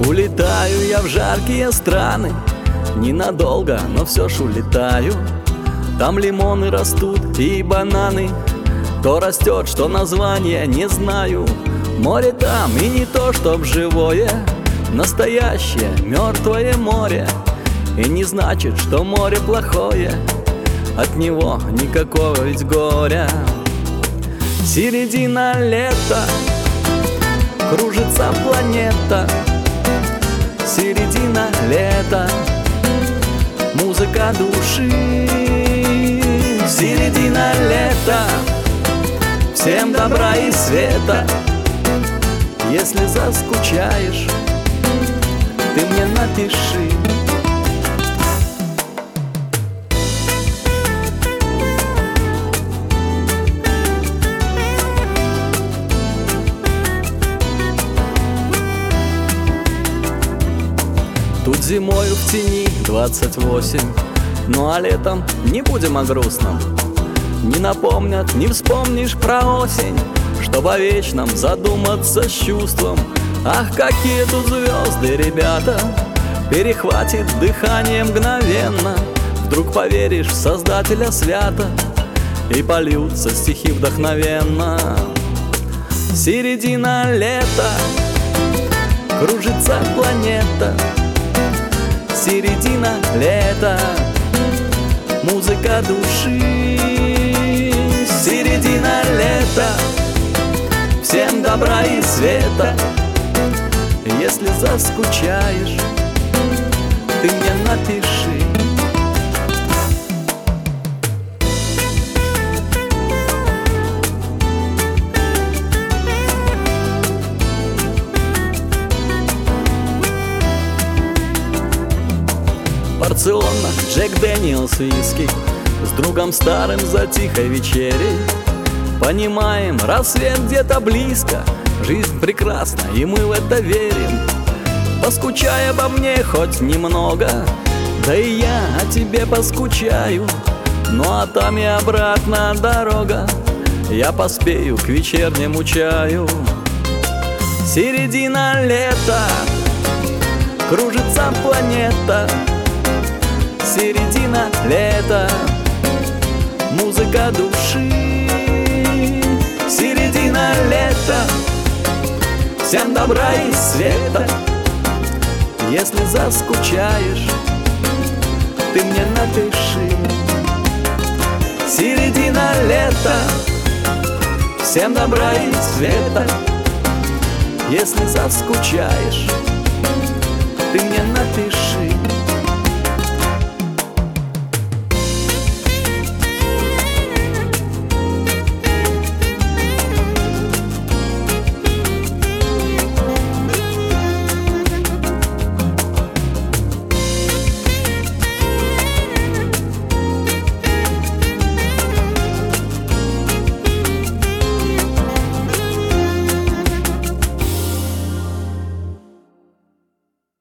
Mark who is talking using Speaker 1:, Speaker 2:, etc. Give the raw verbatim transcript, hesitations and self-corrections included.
Speaker 1: Улетаю я в жаркие страны, ненадолго, но все ж улетаю. Там лимоны растут и бананы, то растет, что название не знаю. Море там и не то, чтоб живое, настоящее мертвое море. И не значит, что море плохое, от него никакого ведь горя. Середина лета, кружится планета. Середина лета, музыка души. Середина лета, всем добра и света. Если заскучаешь, ты мне напиши. Тут зимою в тени двадцать восемь, ну а летом не будем о грустном. Не напомнят, не вспомнишь про осень, чтоб о вечном задуматься с чувством. Ах, какие тут звезды, ребята, перехватит дыхание мгновенно. Вдруг поверишь в Создателя свято, и польются стихи вдохновенно. Середина лета, кружится планета. Середина лета, музыка души. Середина лета, всем добра и света. Если заскучаешь, ты мне напиши. Барселона, Джек Дэниелс, виски, с другом старым за тихой вечерей. Понимаем, рассвет где-то близко, жизнь прекрасна, и мы в это верим. Поскучай обо мне хоть немного, да и я о тебе поскучаю. Ну а там и обратно дорога, я поспею к вечернему чаю. Середина лета, кружится планета. Середина лета, музыка души. Середина лета, всем добра и света. Если заскучаешь, ты мне напиши. Середина лета, всем добра и света. Если заскучаешь, ты мне напиши.